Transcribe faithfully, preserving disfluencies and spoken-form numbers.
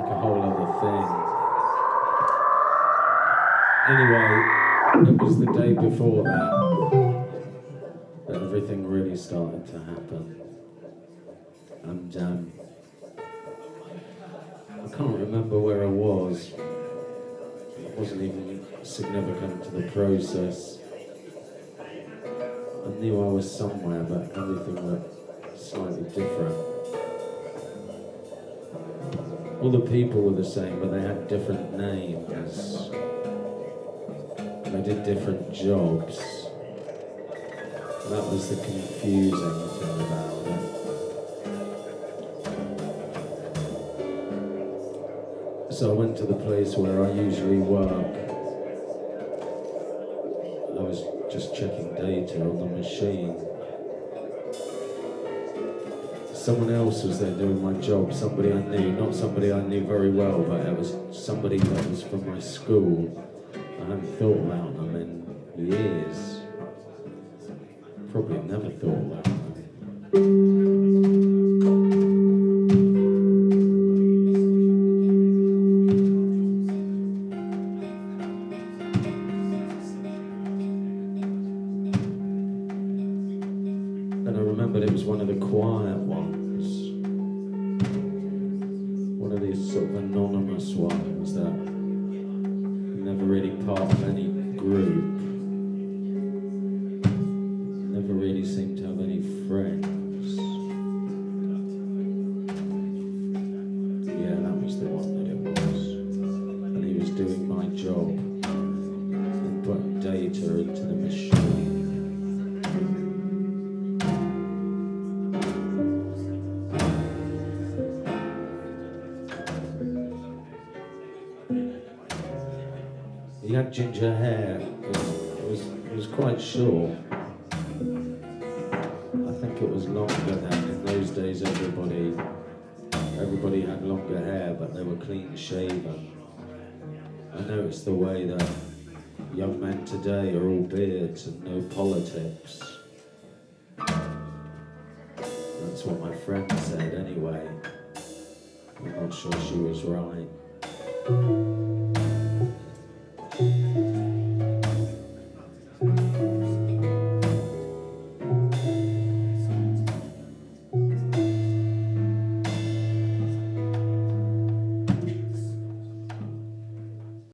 like a whole other thing. Anyway, it was the day before that that everything really started to happen. And um, I can't remember where I was. It wasn't even significant to the process. I knew I was somewhere, but everything looked slightly different. All the people were the same, but they had different names. They did different jobs. That was the confusing thing about it. So I went to the place where I usually work. I was just checking data on the machine. Someone else was there doing my job, somebody I knew, not somebody I knew very well, but it was somebody that was from my school. I hadn't thought about them in years. Probably never thought about them. One of the quiet ones, one of these sort of anonymous ones that never really part of any group, never really seemed to have any friends. Yeah, that was the one that it was. And he was doing my job and putting data into the machine. He had ginger hair. It was, it was quite short. I think it was longer then. In those days, everybody, everybody had longer hair, but they were clean shaven. I noticed the way that young men today are all beards and no politics. That's what my friend said anyway. I'm not sure she was right.